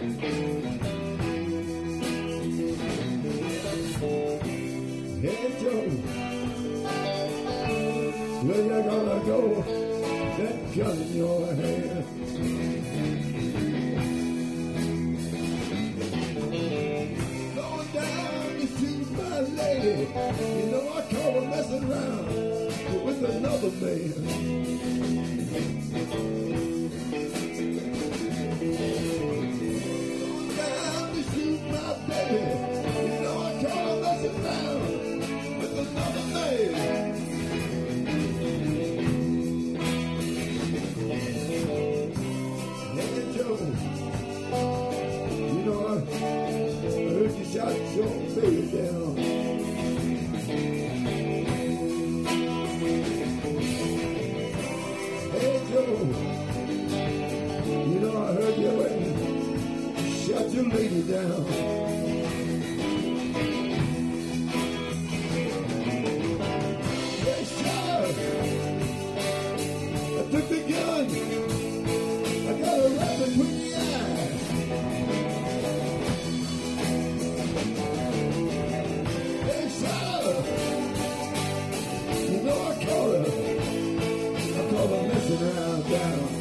Hey Joe, where you gonna go? That gun in your hand. Going down to shoot my lady. You know I caught her messing around with another man. Going down to shoot my baby. You know I caught her messing around with another man. Hey Joe, you know I heard you shot your baby down. Hey Joe, you know I heard you went and shot your lady down. They shot her. I took the gun. I got a right between the eyes. They shot her. You know I caught her. I caught her messing around down.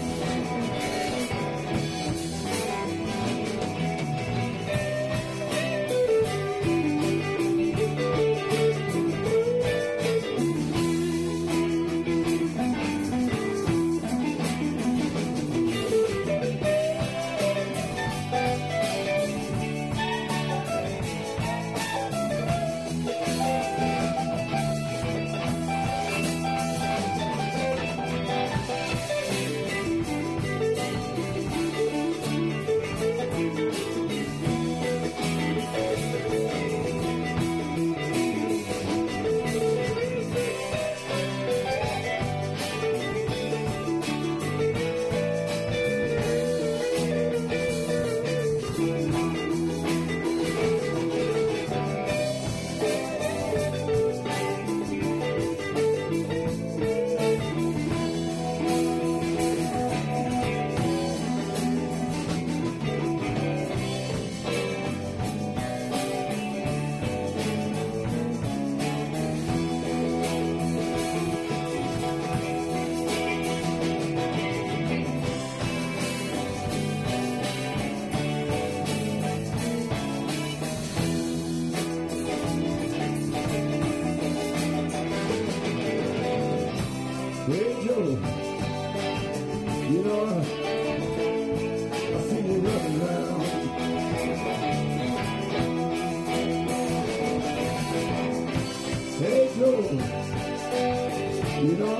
Hey Joe, you know I see you running around. Hey Joe, you know